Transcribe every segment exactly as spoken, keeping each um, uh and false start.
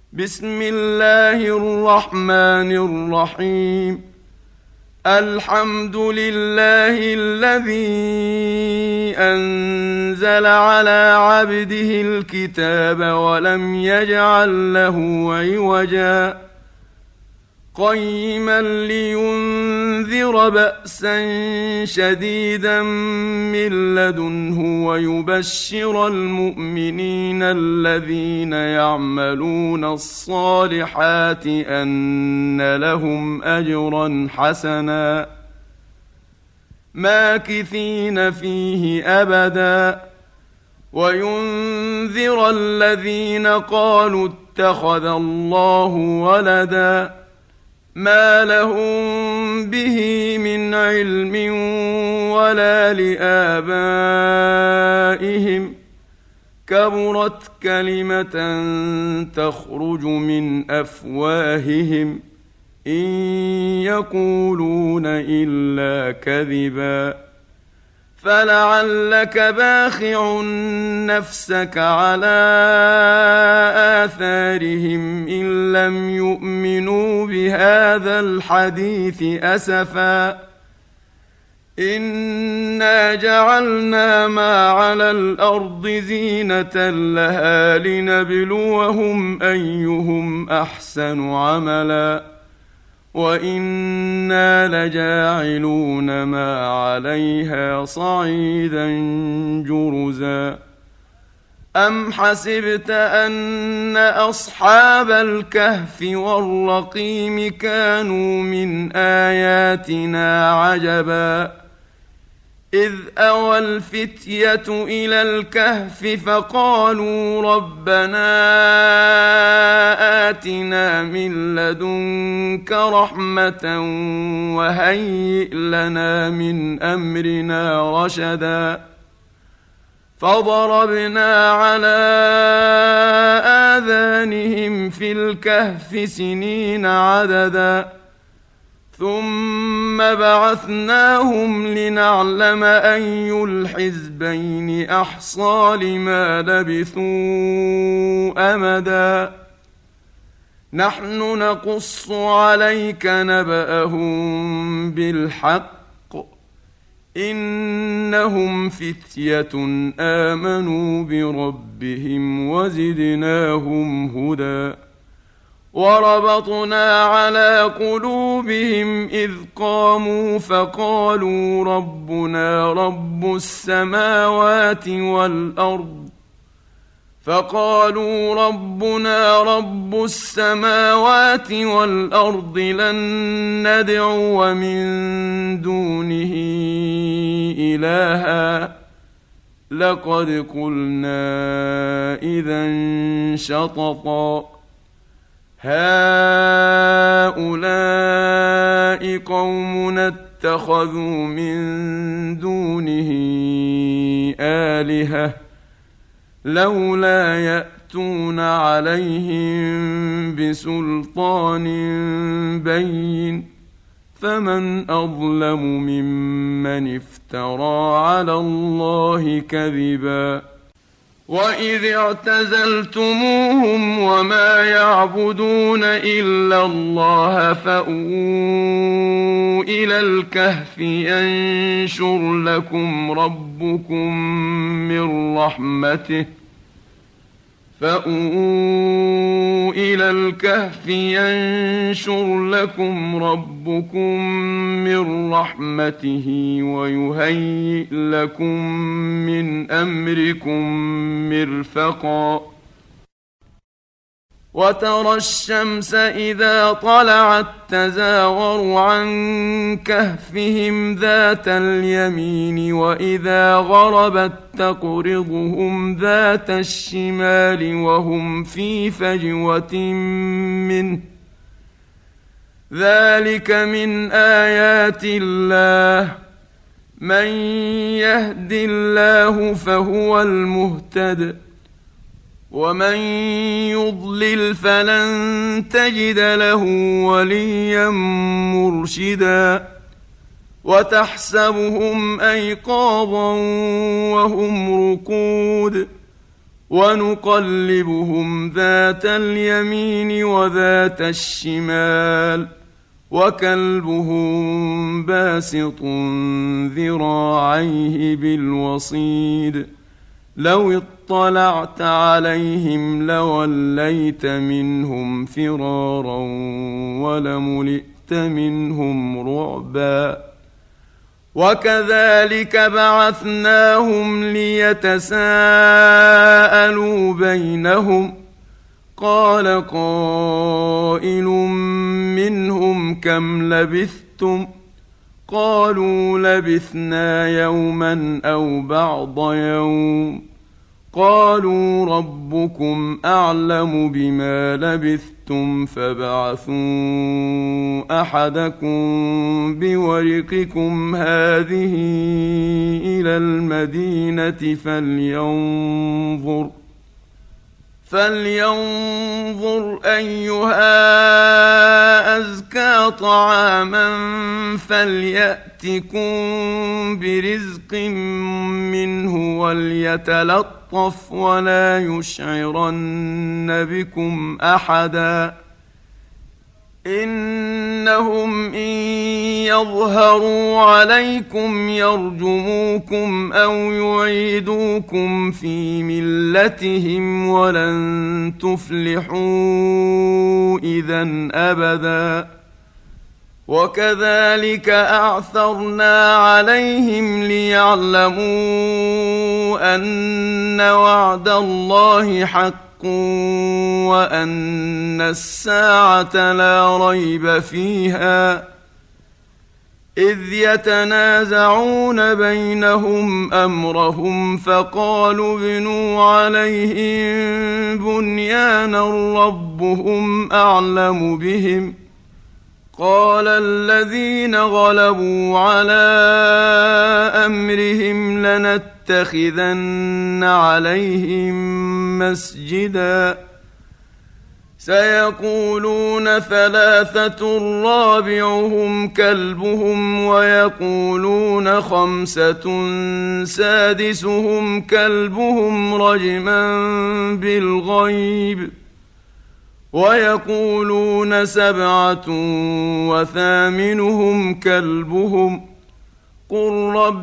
بسم الله الرحمن الرحيم. الحمد لله الذي أنزل على عبده الكتاب ولم يجعل له عوجا قيما لينذر بأسا شديدا من لدنه ويبشر المؤمنين الذين يعملون الصالحات أن لهم أجرا حسنا ماكثين فيه أبدا وينذر الذين قالوا اتخذ الله ولدا ما لهم به من علم ولا لآبائهم كبرت كلمة تخرج من أفواههم إن يقولون إلا كذبا فلعلك باخع نفسك على آثارهم إن لم يؤمنوا بهذا الحديث أسفا إنا جعلنا ما على الأرض زينة لها لنبلوهم أيهم أحسن عملا وإنا لجاعلون ما عليها صعيدا جرزا أم حسبت أن أصحاب الكهف والرقيم كانوا من آياتنا عجبا إذ أوى الفتية إلى الكهف فقالوا ربنا آتنا من لدنك رحمة وهيئ لنا من أمرنا رشدا فضربنا على آذانهم في الكهف سنين عددا ثم بعثناهم لنعلم أي الحزبين أحصى لما لبثوا أمدا نحن نقص عليك نبأهم بالحق إنهم فتية آمنوا بربهم وزدناهم هدى وربطنا على قلوبهم إذ قاموا فقالوا ربنا رب السماوات والأرض فقالوا ربنا رب السماوات والأرض لن ندعو من دونه إلها لقد قلنا إذا شططا هؤلاء قومنا اتخذوا من دونه آلهة لولا يأتون عليهم بسلطان بين فمن أظلم ممن افترى على الله كذبا وإذ اعتزلتموهم وما يعبدون إلا الله فأووا إلى الكهف ينشر لكم ربكم من رحمته فأووا إلى الكهف ينشر لكم ربكم من رحمته ويهيئ لكم من أمركم مرفقا وترى الشمس إذا طلعت تزاور عن كهفهم ذات اليمين وإذا غربت تقرضهم ذات الشمال وهم في فجوة منه ذلك من آيات الله من يهد الله فهو المهتد ومن يضلل فلن تجد له وليا مرشدا وتحسبهم أيقاظا وهم رقود ونقلبهم ذات اليمين وذات الشمال وكلبهم باسط ذراعيه بالوصيد لو اطلعت عليهم لوليت منهم فرارا ولملئت منهم رعبا وكذلك بعثناهم ليتساءلوا بينهم قال قائل منهم كم لبثتم قالوا لبثنا يوما أو بعض يوم قالوا ربكم أعلم بما لبثتم فابعثوا أحدكم بورقكم هذه إلى المدينة فلينظر فلينظر أيها أزكى طعاما فليأتكم برزق منه وليتلطف ولا يشعرن بكم أحدا إنهم إن يظهروا عليكم يرجموكم أو يعيدوكم في ملتهم ولن تفلحوا إذن أبدا وكذلك أعثرنا عليهم ليعلموا أن وعد الله حق وأن الساعة لا ريب فيها إذ يتنازعون بينهم أمرهم فقالوا ابنوا عليهم بنيانا ربهم أعلم بهم قال الذين غلبوا على أمرهم لنتخذن عليهم مسجدا سيقولون ثلاثة رابعهم كلبهم ويقولون خمسة سادسهم كلبهم رجما بالغيب ويقولون سبعة وثامنهم كلبهم قل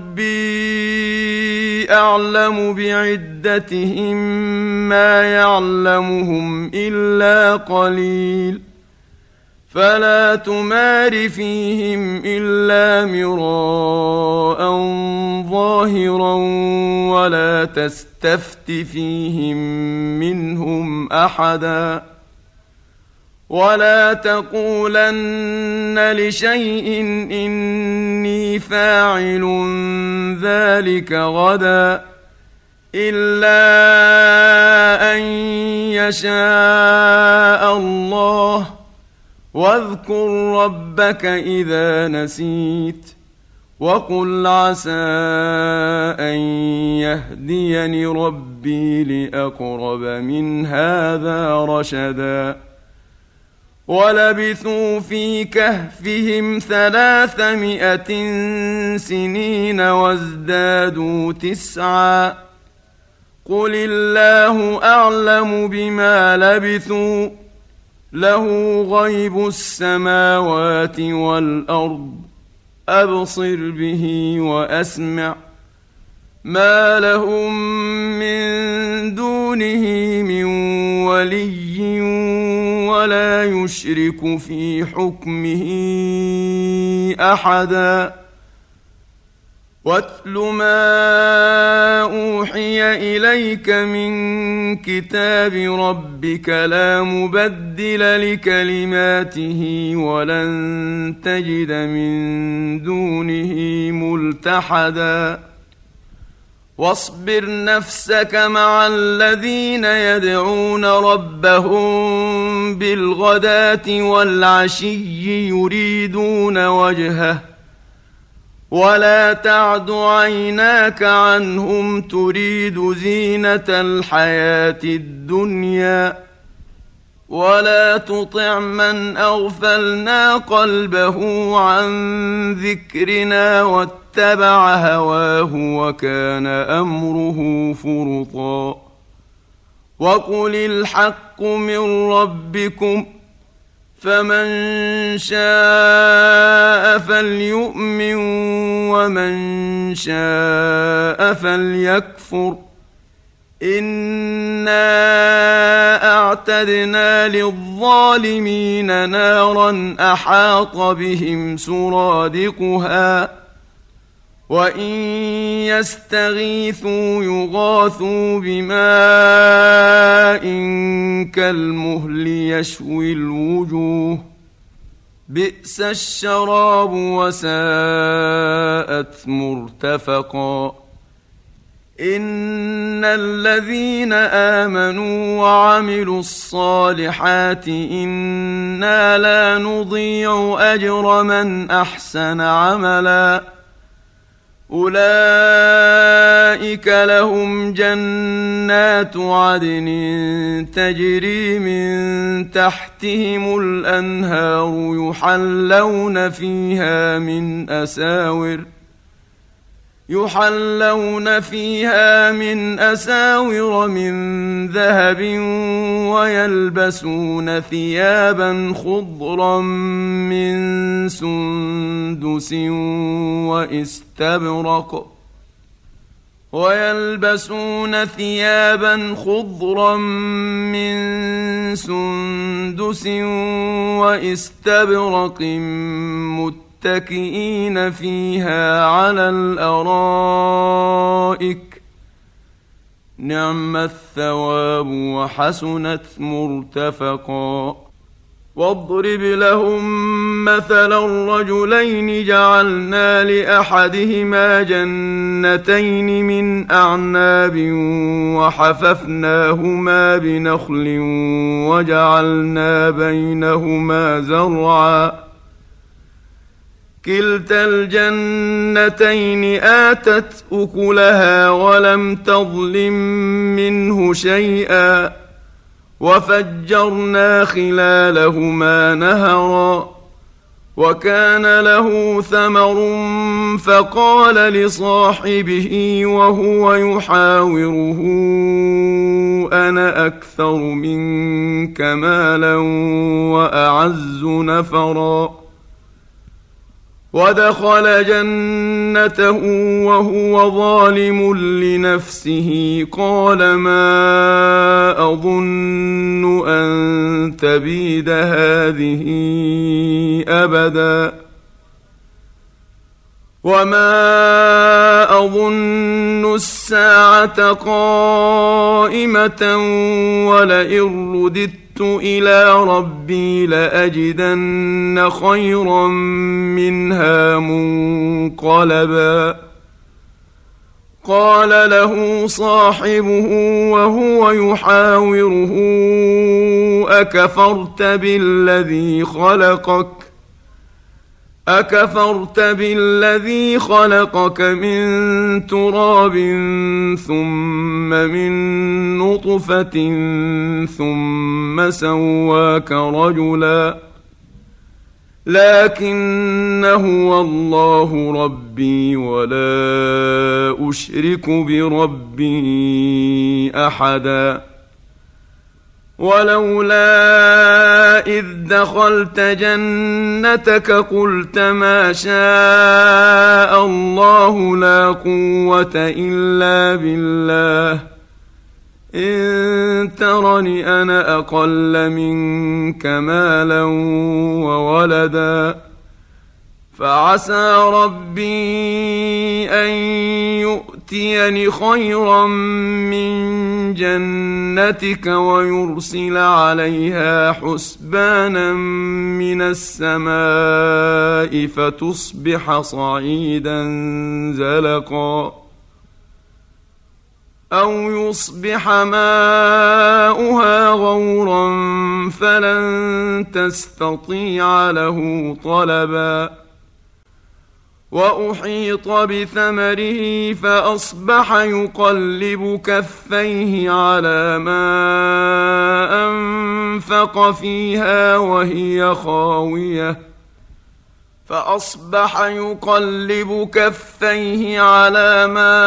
ربي أعلم بعدتهم ما يعلمهم إلا قليل فلا تمار فيهم إلا مراء ظاهرا ولا تستفت فيهم منهم أحدا ولا تقولن لشيء إني فاعل ذلك غدا إلا أن يشاء الله واذكر ربك إذا نسيت وقل عسى أن يهديني ربي لأقرب من هذا رشدا ولبثوا في كهفهم ثلاثمائة سنين وازدادوا تسعا قل الله أعلم بما لبثوا له غيب السماوات والأرض أبصر به وأسمع ما لهم من دونه من ولي ولا يشرك في حكمه أحدا واتل ما أوحي إليك من كتاب ربك لا مبدل لكلماته ولن تجد من دونه ملتحدا واصبر نفسك مع الذين يدعون ربهم بالغداة والعشي يريدون وجهه ولا تعد عيناك عنهم تريد زينة الحياة الدنيا ولا تطع من أغفلنا قلبه عن ذكرنا واتبع هواه وكان أمره فرطا وقل الحق من ربكم فمن شاء فليؤمن ومن شاء فليكفر إنا أعتدنا للظالمين نارا أحاط بهم سرادقها وإن يستغيثوا يغاثوا بماء كالمهل يشوي الوجوه بئس الشراب وساءت مرتفقا إن الذين آمنوا وعملوا الصالحات إنا لا نضيع أجر من أحسن عملا أولئك لهم جنات عدن تجري من تحتهم الأنهار يحلون فيها من أساور يحلون فيها من أساور من ذهب ويلبسون ثيابا خضرا من سندس واستبرق ويلبسون ثيابا خضرا من سندس واستبرق متكئين فيها على الأرائك نعم الثواب وحسنت مرتفقا واضرب لهم مثلا الرجلين جعلنا لأحدهما جنتين من أعناب وحففناهما بنخل وجعلنا بينهما زرعا كلتا الجنتين آتت أكلها ولم تظلم منه شيئا وفجرنا خلالهما نهرا وكان له ثمر فقال لصاحبه وهو يحاوره أنا أكثر منك مالا وأعز نفرا ودخل جنته وهو ظالم لنفسه قال ما أظن أن تبيد هذه أبدا وما أظن الساعة قائمة ولئن رددت إلى ربي لأجدن خيرا منها منقلبا قال له صاحبه وهو يحاوره أكفرت بالذي خلقك أكفرت بالذي خلقك من تراب ثم من نطفة ثم سواك رجلا لكن هو الله ربي ولا أشرك بربي أحدا ولولا إذ دخلت جنتك قلت ما شاء الله لا قوة إلا بالله إن ترني أنا أقل منك مالا وولدا فعسى ربي أن يؤتيني خيرا من جنتك ويرسل عليها حسبانا من السماء فتصبح صعيدا زلقا أو يصبح ماؤها غورا فلن تستطيع له طلبا وأحيط بثمره فأصبح يقلب كفيه على ما أنفق فيها وهي خاوية فأصبح يقلب كفيه على ما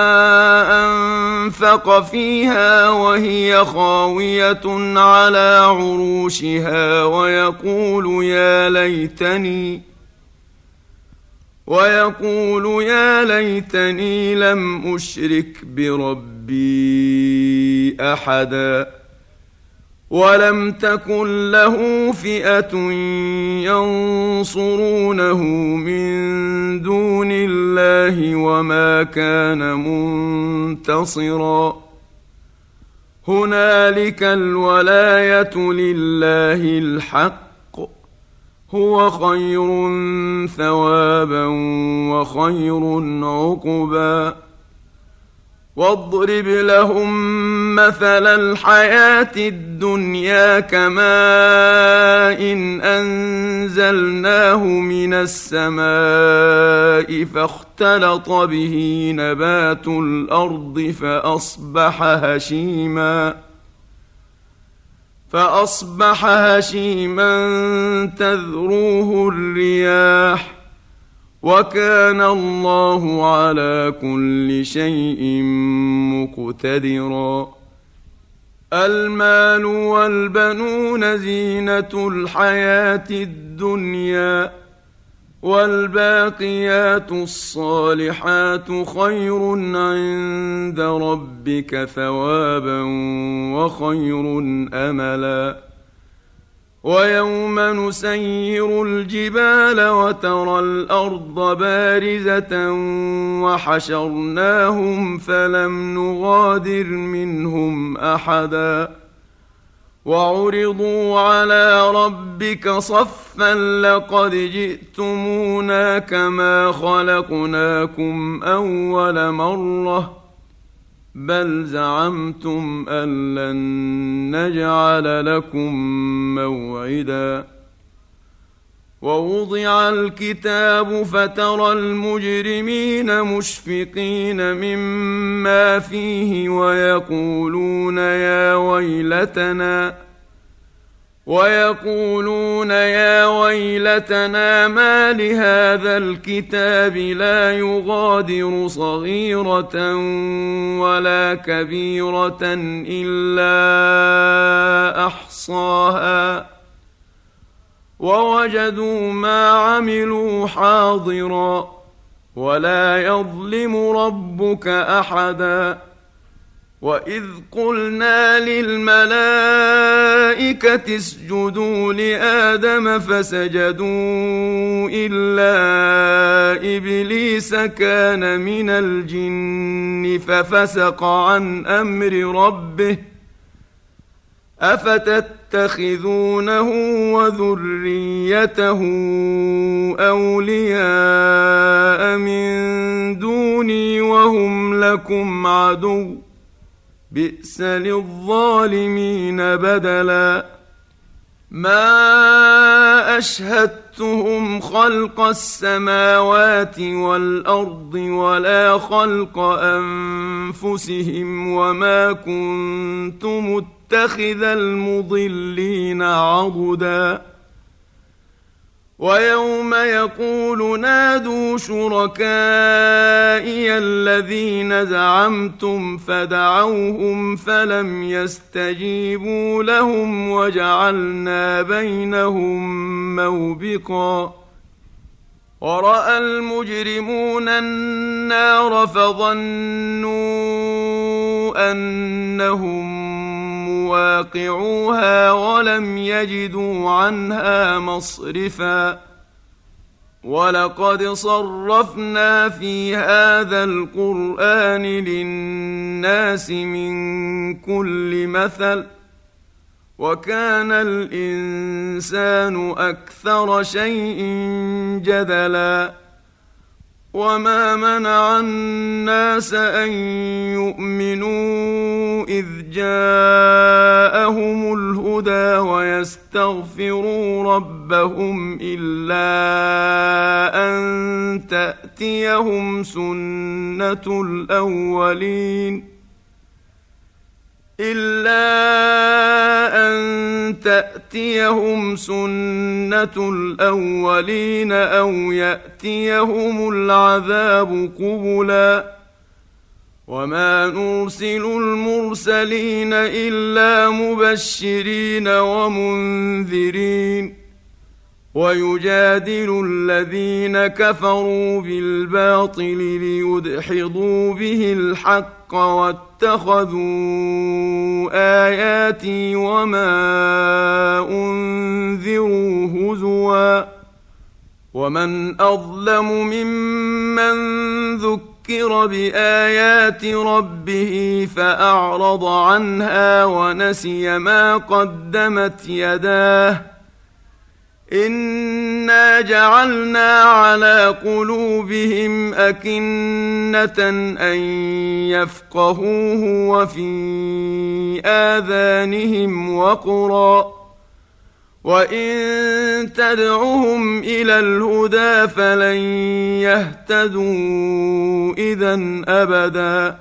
أنفق فيها وهي خاوية على عروشها ويقول يا ليتني ويقول يا ليتني لم أشرك بربي أحدا ولم تكن له فئة ينصرونه من دون الله وما كان منتصرا هنالك الولاية لله الحق هو خير ثوابا وخير عقبا واضرب لهم مثل الحياة الدنيا كماء إن أنزلناه من السماء فاختلط به نبات الأرض فأصبح هشيما فأصبح هشيما تذروه الرياح وكان الله على كل شيء مقتدرا المال والبنون زينة الحياة الدنيا والباقيات الصالحات خير عند ربك ثوابا وخير أملا ويوم نسير الجبال وترى الأرض بارزة وحشرناهم فلم نغادر منهم أحدا وعرضوا على ربك صفا لقد جئتمونا كما خلقناكم أول مرة بل زعمتم أن لن نجعل لكم موعدا ووضع الكتاب فترى المجرمين مشفقين مما فيه ويقولون يا ويلتنا ويقولون يا ويلتنا ما لهذا الكتاب لا يغادر صغيرة ولا كبيرة إلا أحصاها ووجدوا ما عملوا حاضرا ولا يظلم ربك أحدا وإذ قلنا للملائكة اسجدوا لآدم فسجدوا إلا إبليس كان من الجن ففسق عن أمر ربه أفتتخذونه وذريته أولياء من دوني وهم لكم عدو بئس للظالمين بدلا ما أشهدتهم خلق السماوات والأرض ولا خلق أنفسهم وما كنت متخذ المضلين عضدا ويوم يقول نادوا شركائي الذين زعمتم فدعوهم فلم يستجيبوا لهم وجعلنا بينهم موبقا ورأى المجرمون النار فظنوا أنهم مواقعوها ولم يجدوا عنها مصرفا ولقد صرفنا في هذا القرآن للناس من كل مثل وكان الإنسان أكثر شيء جدلا وما منع الناس أن يؤمنوا إذ جاءهم الهدى ويستغفروا ربهم إلا أن تأتيهم سنة الأولين إلا أن تأتيهم سنة الأولين أو يأتيهم العذاب قبلا وما نرسل المرسلين إلا مبشرين ومنذرين ويجادل الذين كفروا بالباطل ليدحضوا به الحق واتخذوا آياتي وما أنذروا هزوا ومن أظلم ممن ذكر بآيات ربه فأعرض عنها ونسي ما قدمت يداه إنا جعلنا على قلوبهم أكنة أن يفقهوه وفي آذانهم وقرا وإن تدعهم إلى الهدى فلن يهتدوا إذن أبدا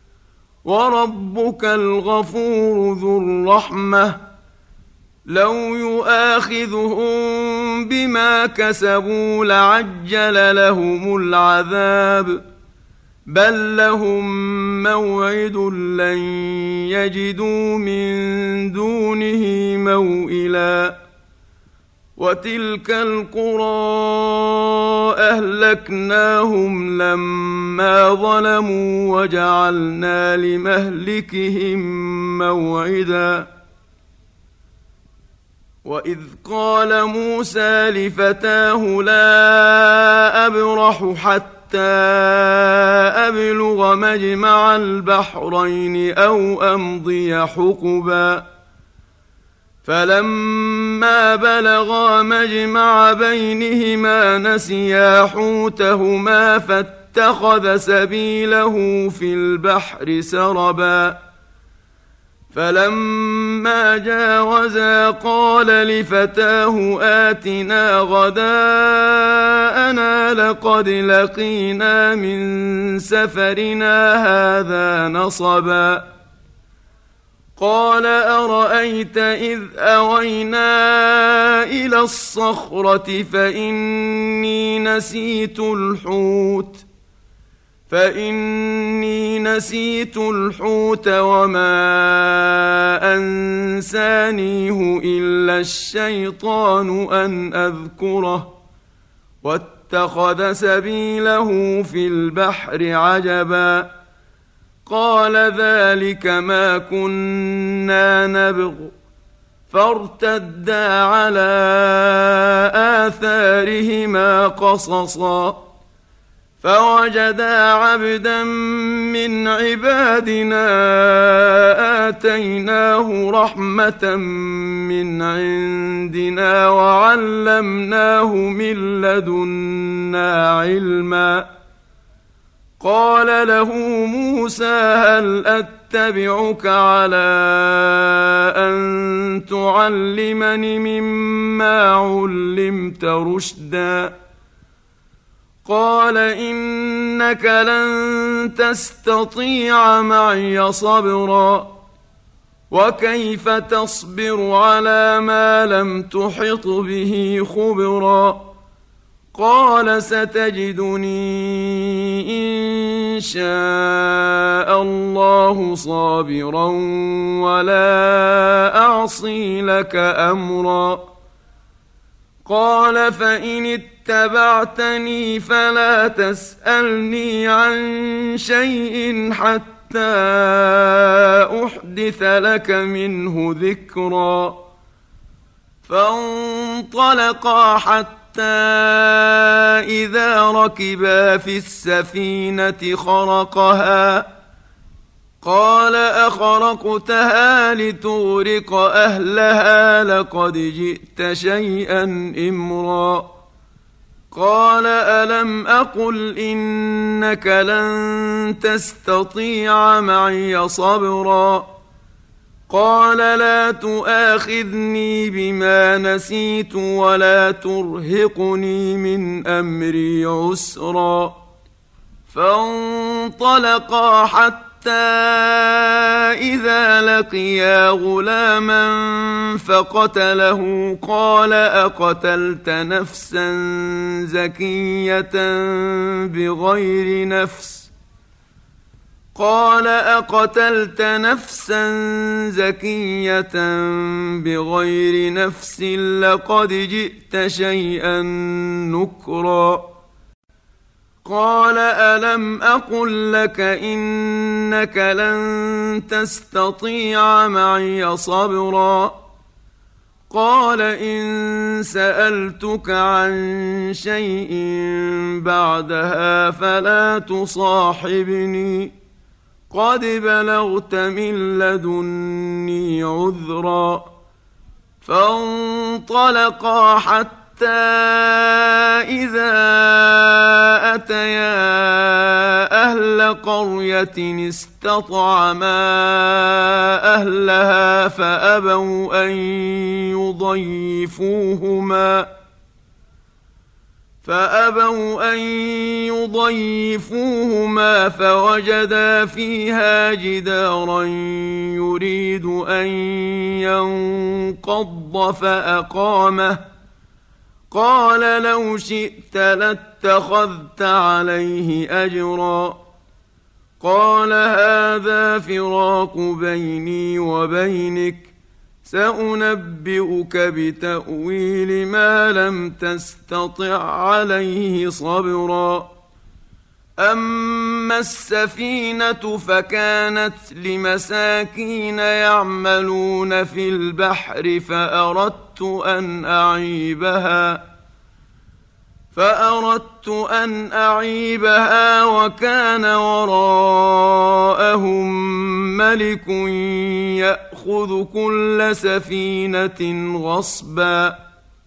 وربك الغفور ذو الرحمة لو يؤاخذهم بما كسبوا لعجل لهم العذاب بل لهم موعد لن يجدوا من دونه موئلا وتلك القرى أهلكناهم لما ظلموا وجعلنا لمهلكهم موعدا وإذ قال موسى لفتاه لا أبرح حتى أبلغ مجمع البحرين أو أمضي حقبا فلما بلغا مجمع بينهما نسيا حوتهما فاتخذ سبيله في البحر سربا فلما جاوزا قال لفتاه آتنا غداءنا لقد لقينا من سفرنا هذا نصبا قال أرأيت إذ أوينا إلى الصخرة فإني نسيت الحوت فإني نسيت الحوت وما أنسانيه إلا الشيطان أن أذكره واتخذ سبيله في البحر عجبا قال ذلك ما كنا نبغ فارتدا على آثارهما قصصا فوجدا عبدا من عبادنا آتيناه رحمة من عندنا وعلمناه من لدنا علما قال له موسى هل أتبعك على أن تعلمني مما علمت رشدا قال إنك لن تستطيع معي صبرا وكيف تصبر على ما لم تحط به خبرا قال ستجدني إن شاء الله صابرا ولا أعصي لك أمرا قال فإن اتبعتني فلا تسألني عن شيء حتى أحدث لك منه ذكرا فانطلقا حتى إذا ركبا في السفينة خرقها قال أخرقتها لتغرق أهلها لقد جئت شيئا إمرا قال ألم أقل إنك لن تستطيع معي صبرا قال لا تؤاخذني بما نسيت ولا ترهقني من أمري عسرا فانطلقا حتى إذا لقيا غلاما فقتله قال أقتلت نفسا زكية بغير نفس قال أقتلت نفسا زكية بغير نفس لقد جئت شيئا نكرا قال ألم أقل لك إنك لن تستطيع معي صبرا قال إن سألتك عن شيء بعدها فلا تصاحبني قد بلغت من لدني عذرا فانطلقا حتى حتى إذا أتيا أهل قرية استطعما أهلها فأبوا أن يضيفوهما فأبوا أن يضيفوهما فوجدا فيها جدارا يريد أن ينقض فأقامه قال لو شئت لاتخذت عليه أجرا قال هذا فراق بيني وبينك سأنبئك بتأويل ما لم تستطع عليه صبرا أما السفينة فكانت لمساكين يعملون في البحر فأردت أن أعيبها فأردت أن أعيبها وكان وراءهم ملك يأخذ كل سفينة غصبا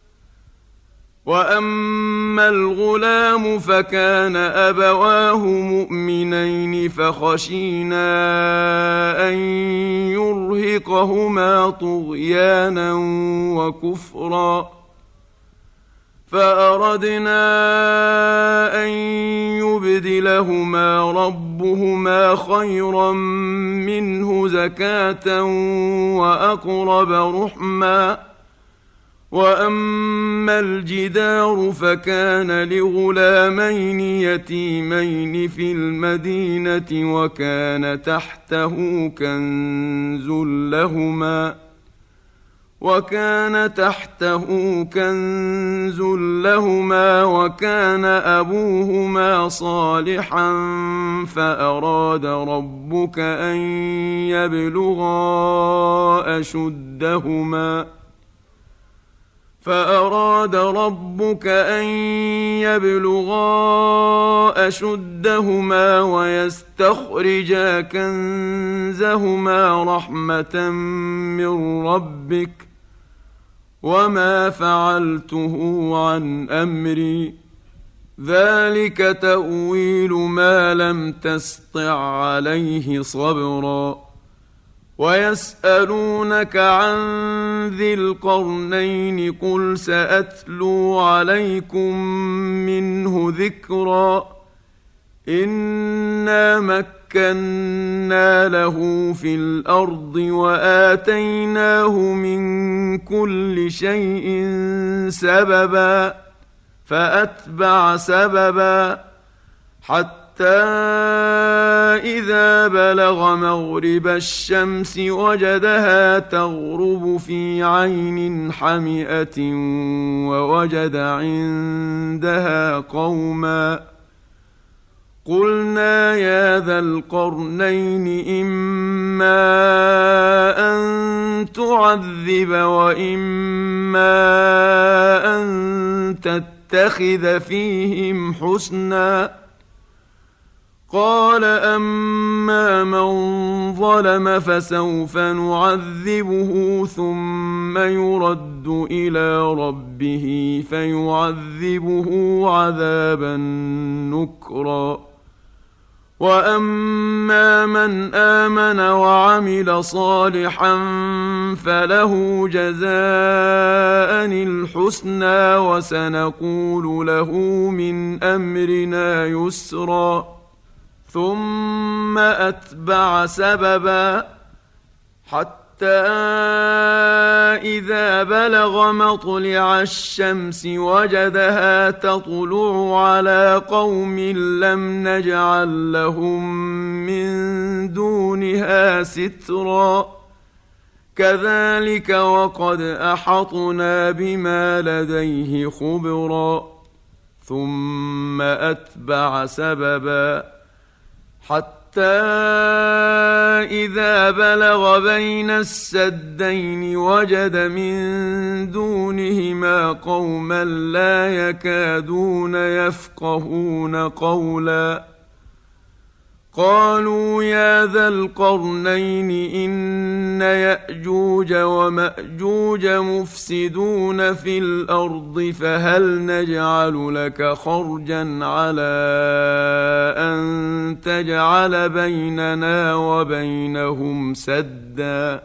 وأما الغلام فكان أبواه مؤمنين فخشينا أن يرهقهما طغيانا وكفرا فأردنا أن يبدلهما ربهما خيرا منه زكاة وأقرب رحما وأما الجدار فكان لغلامين يتيمين في المدينة وكان تحته كنز لهما وكان تحته كنز لهما وكان أبوهما صالحا فأراد ربك أن يبلغا أشدهما فأراد ربك أن يبلغا أشدهما ويستخرجا كنزهما رحمة من ربك وما فعلته عن أمري ذلك تأويل ما لم تسطع عليه صبرا ويسألونك عن ذي القرنين قل سأتلو عليكم منه ذكرا إنا مكنا له في الأرض وآتيناه من كل شيء سببا فأتبع سببا حتى إذا بلغ مغرب الشمس وجدها تغرب في عين حمئة ووجد عندها قوما قلنا يا ذا القرنين إما أن تعذب وإما أن تتخذ فيهم حسنا قال أما من ظلم فسوف نعذبه ثم يرد إلى ربه فيعذبه عذابا نكرا وأما من آمن وعمل صالحا فله جزاء الحسنى وسنقول له من أمرنا يسرا ثم أتبع سببا حتى إذا بلغ مطلع الشمس وجدها تطلع على قوم لم نجعل لهم من دونها سترا كذلك وقد أحطنا بما لديه خبرا ثم أتبع سببا حتى إذا بلغ بين السدين وجد من دونهما قوما لا يكادون يفقهون قولا قالوا يا ذا القرنين إن يأجوج ومأجوج مفسدون في الأرض فهل نجعل لك خرجا على أن تجعل بيننا وبينهم سدا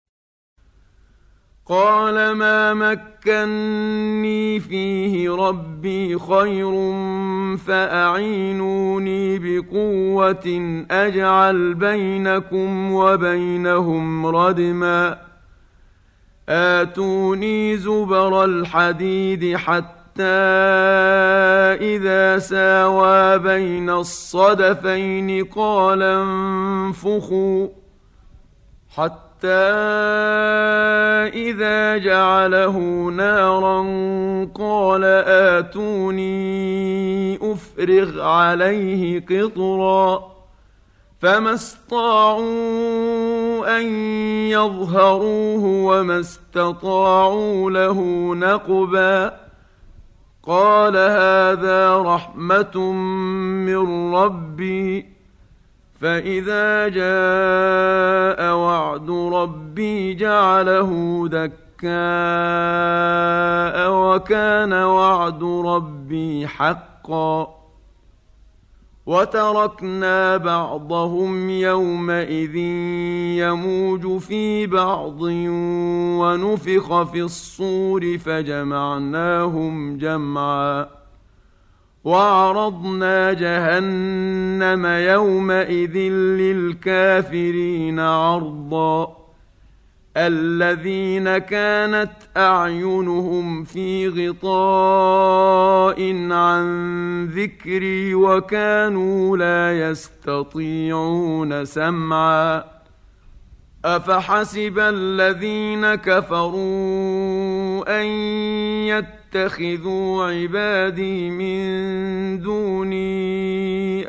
قال ما مكني فيه ربي خير فأعينوني بقوة أجعل بينكم وبينهم ردما آتوني زبر الحديد حتى إذا ساوى بين الصدفين قال انفخوا حتى إذا جعله نارا قال آتوني أفرغ عليه قطرا فما استطاعوا أن يظهروه وما استطاعوا له نقبا قال هذا رحمة من ربي فإذا جاء وعد ربي جعله دكاء وكان وعد ربي حقا وتركنا بعضهم يومئذ يموج في بعض ونفخ في الصور فجمعناهم جمعا وعرضنا جهنم يومئذ للكافرين عرضا الذين كانت أعينهم في غطاء عن ذكري وكانوا لا يستطيعون سمعا أفحسب الذين كفروا أن يتخذوا عبادي من دوني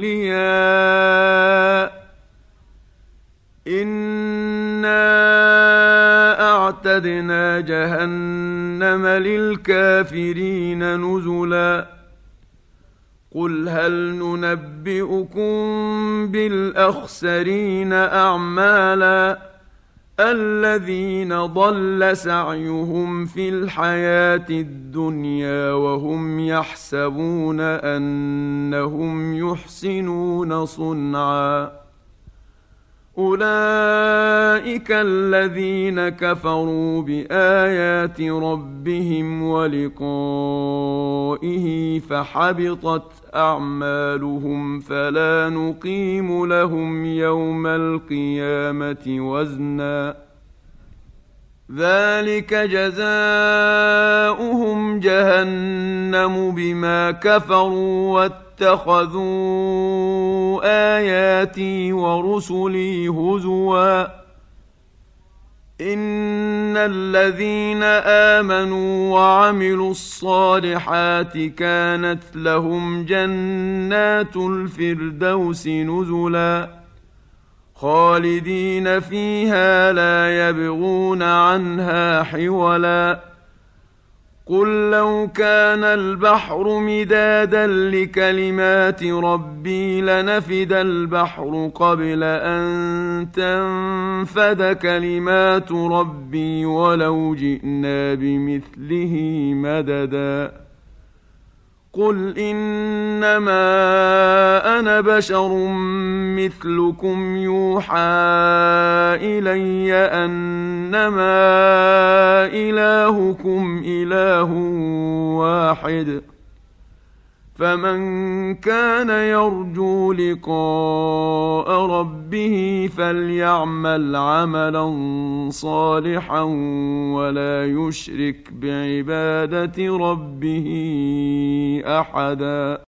أولياء إنا أعتدنا جهنم للكافرين نزلا قل هل ننبئكم بالأخسرين أعمالا الذين ضل سعيهم في الحياة الدنيا وهم يحسبون أنهم يحسنون صنعا أولئك الذين كفروا بآيات ربهم ولقائه فحبطت أعمالهم فلا نقيم لهم يوم القيامة وزنا ذلك جزاؤهم جهنم بما كفروا واتخذوا آياتي ورسلي هزوا إن الذين آمنوا وعملوا الصالحات كانت لهم جنات الفردوس نزلا خالدين فيها لا يبغون عنها حولا قل لو كان البحر مدادا لكلمات ربي لنفد البحر قبل أن تنفد كلمات ربي ولو جئنا بمثله مددا قل إنما أنا بشر مثلكم يوحى إلي أنما إلهكم إله واحد فمن كان يرجو لقاء ربه فليعمل عملا صالحا ولا يشرك بعبادة ربه أحدا.